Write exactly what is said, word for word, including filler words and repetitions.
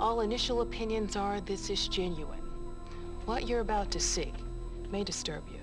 All initial opinions are this is genuine. What you're about to see may disturb you.